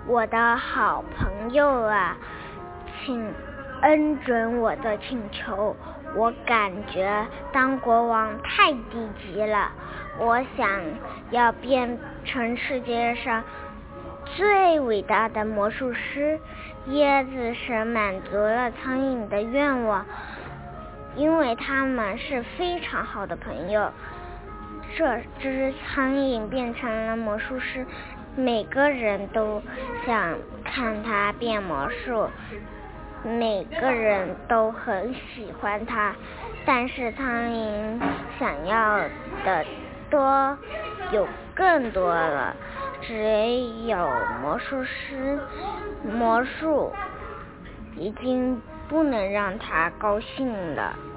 我的好朋友啊，请恩准我的请求。我感觉当国王太低级了，我想要变成世界上最伟大的魔术师。椰子神满足了苍蝇的愿望，因为他们是非常好的朋友。这只苍蝇变成了魔术师，每个人都想看他变魔术，每个人都很喜欢他，但是苍蝇想要的有更多了。只有魔术已经不能让他高兴了。